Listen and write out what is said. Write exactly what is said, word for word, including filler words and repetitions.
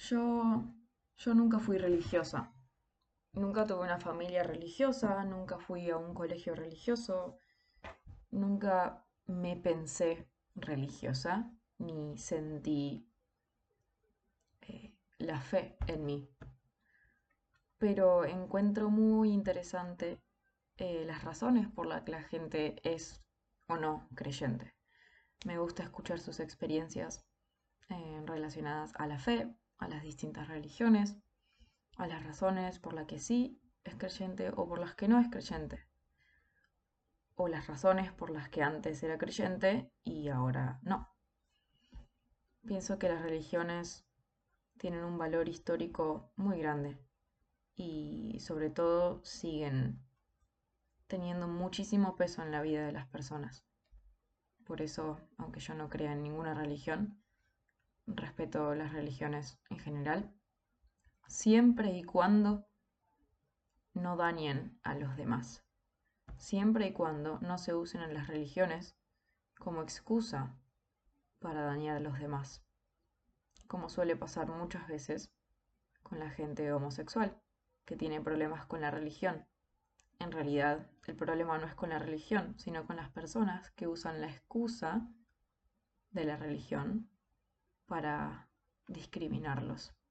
Yo, yo nunca fui religiosa. Nunca tuve una familia religiosa, nunca fui a un colegio religioso, nunca me pensé religiosa, ni sentí eh, la fe en mí. Pero encuentro muy interesante eh, las razones por las que la gente es o no creyente. Me gusta escuchar sus experiencias eh, relacionadas a la fe, a las distintas religiones, a las razones por las que sí es creyente o por las que no es creyente, o las razones por las que antes era creyente y ahora no. Pienso que las religiones tienen un valor histórico muy grande y sobre todo siguen teniendo muchísimo peso en la vida de las personas. Por eso, aunque yo no crea en ninguna religión, respeto las religiones en general, siempre y cuando no dañen a los demás, siempre y cuando no se usen en las religiones como excusa para dañar a los demás, como suele pasar muchas veces con la gente homosexual, que tiene problemas con la religión. En realidad, el problema no es con la religión, sino con las personas que usan la excusa de la religión para discriminarlos.